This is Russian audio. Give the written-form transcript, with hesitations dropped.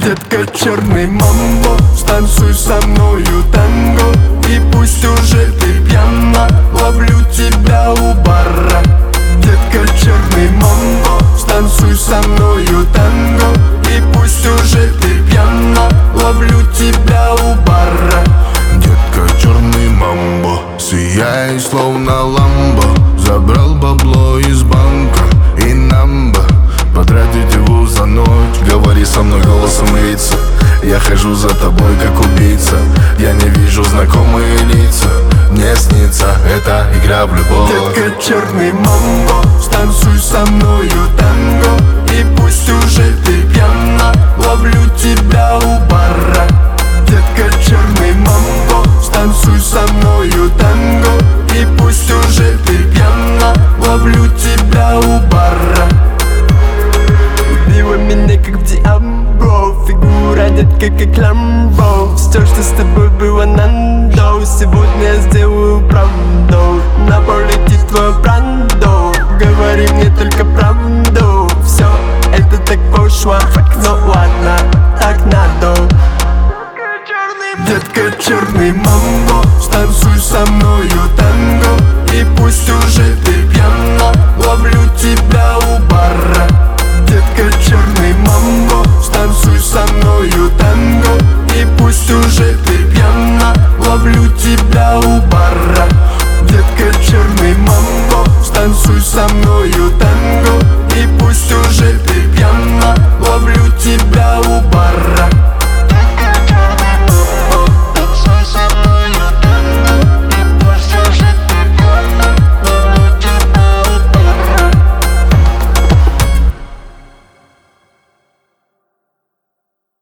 Детка, черный мамбо, станцуй со мною танго. И пусть уже ты пьяна, ловлю тебя у бара. Детка, черный мамбо, станцуй со мною танго. И пусть уже ты пьяна, ловлю тебя у бара. Детка, черный мамбо, сияй словно ламбо. Забрал бабло из банка, и нам бы потратить его за ночь. Говори со мной голосом лица, я хожу за тобой как убийца. Я не вижу знакомые лица, мне снится эта игра в любовь. Детка, черный мамбо, станцуй со мною танго. И пусть уже ты пьяна, ловлю тебя у бара. Детка, черный мамбо, станцуй со мною танго. И пусть уже ты пьяна, ловлю тебя у бара. Убила меня как в Диабlo, фигура детка как Ламбо. Все, что с тобой было нандо, сегодня я сделаю правду. На пол летит твой брандо, говори мне только правду. Все это так пошло, но ладно, так надо. Детка, черный мамбо, станцуй со мною.